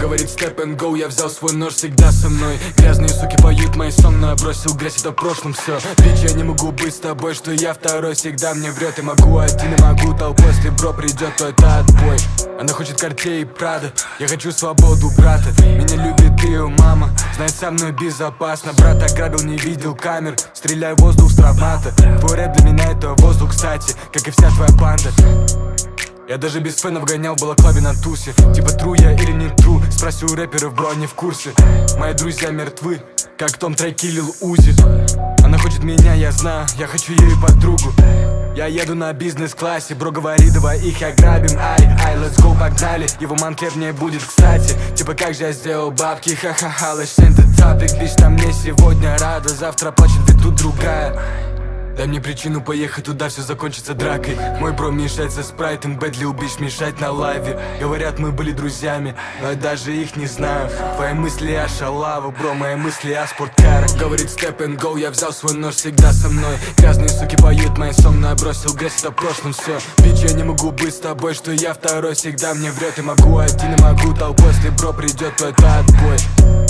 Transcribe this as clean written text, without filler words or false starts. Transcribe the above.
Говорит step and go, я взял свой нож всегда со мной. Грязные суки поют мои сон, но я бросил грязь, это в прошлом все. Бич, я не могу быть с тобой, что я второй всегда мне врет. И могу один, и могу толпой, если бро придет, то это отбой. Она хочет Cartier и Prada, я хочу свободу брата. Меня любит ее мама, знает со мной безопасно. Брат ограбил, не видел камер, стреляй в воздух с травмата. Твой рэп для меня это воздух, кстати, как и вся твоя банда. Я даже без фенов гонял в балаклаве на тусе. Типа тру я или не тру, спроси у рэперов, бро, они в курсе. Мои друзья мертвы, как в том треке Lil Uzi. Она хочет меня, я знаю, я хочу ее подругу. Я еду на бизнес-классе, бро, говори, давай их ограбим. Ай, let's go, погнали, его манклеп не будет, кстати. Типа как же я сделал бабки, ха-ха-ха, let's change the topic. Лишь там мне сегодня рада, завтра плачет, ведь тут другая. Дай мне причину поехать туда, все закончится дракой. Мой бро мешает со спрайтом, Бэдли убишь мешать на лайве. Говорят, мы были друзьями, но я даже их не знаю. Твои мысли о шалаву, бро, мои мысли о спорткарах. Говорит step and go, я взял свой нож всегда со мной. Грязные суки поют мои сон, но я бросил грязь, это в прошлом все. Бич, я не могу быть с тобой, что я второй всегда мне врет. И могу один, и могу толпой, если бро придет, то это отбой.